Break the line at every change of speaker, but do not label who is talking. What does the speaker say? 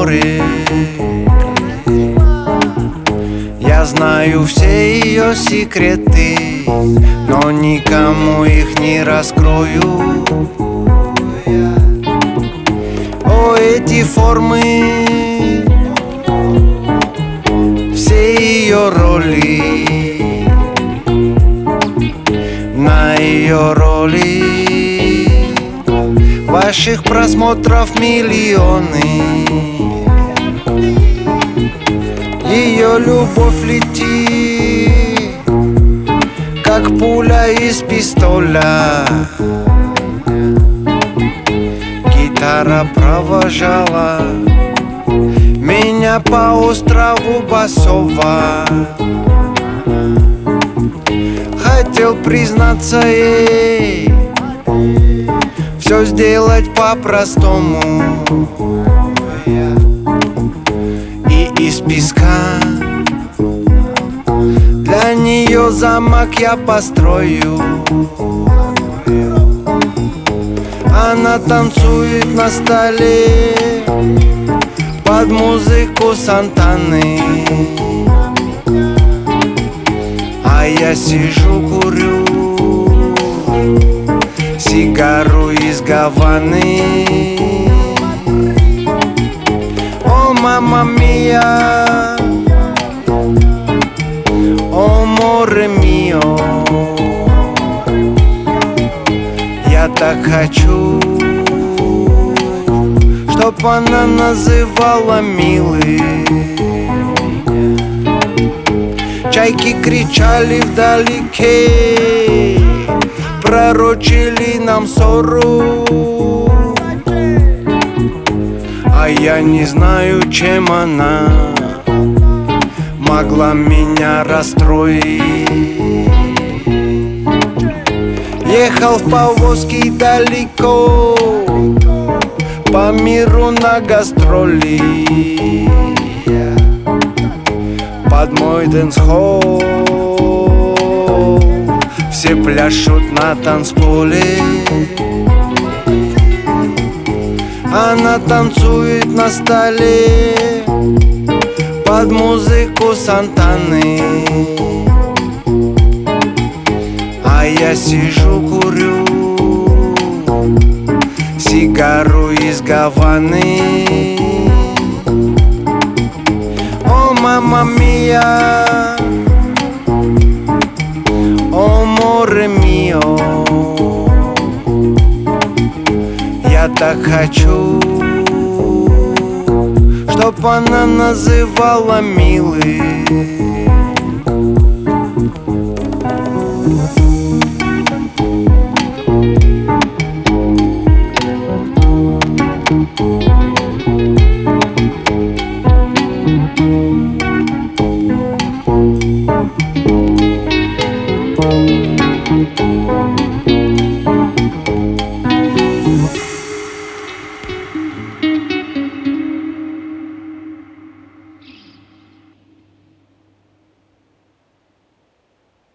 море. Я знаю все ее секреты, но никому их не раскрою. О, эти формы, все ее роли, на ее роли ваших просмотров миллионы. Ее любовь летит, как пуля из пистоля. Гитара провожала меня по острову Басова. Хотел признаться ей, все сделать по-простому. И из песка для нее замок я построю. Она танцует на столе под музыку Сантаны, а я сижу, курю сигару из Гаваны. О, мама мия, о, море мио, я так хочу, чтоб она называла милый. Чайки кричали вдалеке, пророчили нам ссору, а я не знаю, чем она могла меня расстроить. Ехал в повозке далеко по миру на гастроли, под мой дэнс-холл все пляшут на танцполе. Она танцует на столе под музыку Сантаны, а я сижу, курю сигару из Гаваны. О, мама мия, о, море мио, я так хочу, чтоб она называла милый.